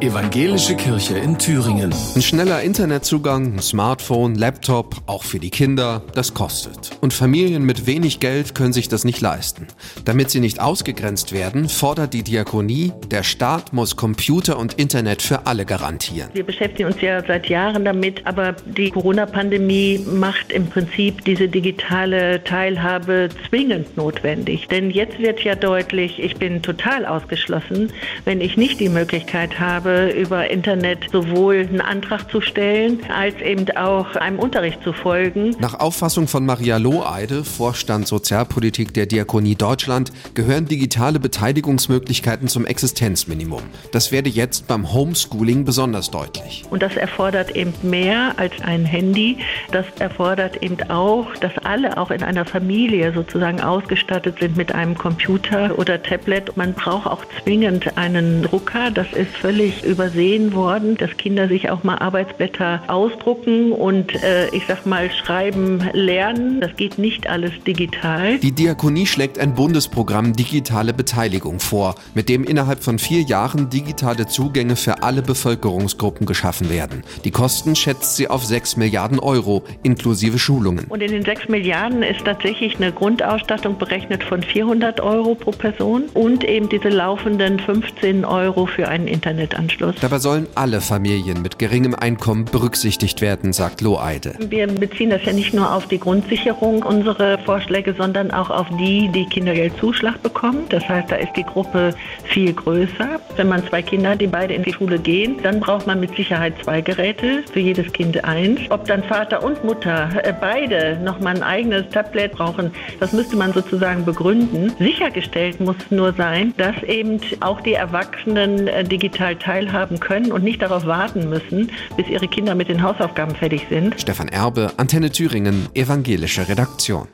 Evangelische Kirche in Thüringen. Ein schneller Internetzugang, ein Smartphone, Laptop, auch für die Kinder, das kostet. Und Familien mit wenig Geld können sich das nicht leisten. Damit sie nicht ausgegrenzt werden, fordert die Diakonie, der Staat muss Computer und Internet für alle garantieren. Wir beschäftigen uns ja seit Jahren damit, aber die Corona-Pandemie macht im Prinzip diese digitale Teilhabe zwingend notwendig. Denn jetzt wird ja deutlich, ich bin total ausgeschlossen, wenn ich nicht die Möglichkeit habe, über Internet sowohl einen Antrag zu stellen, als eben auch einem Unterricht zu folgen. Nach Auffassung von Maria Lohheide, Vorstand Sozialpolitik der Diakonie Deutschland, gehören digitale Beteiligungsmöglichkeiten zum Existenzminimum. Das werde jetzt beim Homeschooling besonders deutlich. Und das erfordert eben mehr als ein Handy. Das erfordert eben auch, dass alle auch in einer Familie sozusagen ausgestattet sind mit einem Computer oder Tablet. Man braucht auch zwingend einen Drucker. Das ist völlig übersehen worden, dass Kinder sich auch mal Arbeitsblätter ausdrucken und schreiben lernen. Das geht nicht alles digital. Die Diakonie schlägt ein Bundesprogramm Digitale Beteiligung vor, mit dem innerhalb von 4 Jahren digitale Zugänge für alle Bevölkerungsgruppen geschaffen werden. Die Kosten schätzt sie auf 6 Milliarden Euro, inklusive Schulungen. Und in den 6 Milliarden ist tatsächlich eine Grundausstattung berechnet von 400 Euro pro Person und eben diese laufenden 15 Euro für einen Internetanschluss. Dabei sollen alle Familien mit geringem Einkommen berücksichtigt werden, sagt Lohheide. Wir beziehen das ja nicht nur auf die Grundsicherung, unsere Vorschläge, sondern auch auf die Kindergeldzuschlag bekommen. Das heißt, da ist die Gruppe viel größer. Wenn man 2 Kinder hat, die beide in die Schule gehen, dann braucht man mit Sicherheit 2 Geräte, für jedes Kind 1. Ob dann Vater und Mutter beide nochmal ein eigenes Tablet brauchen, das müsste man sozusagen begründen. Sichergestellt muss nur sein, dass eben auch die Erwachsenen digital teilhaben können und nicht darauf warten müssen, bis ihre Kinder mit den Hausaufgaben fertig sind. Stefan Erbe, Antenne Thüringen, evangelische Redaktion.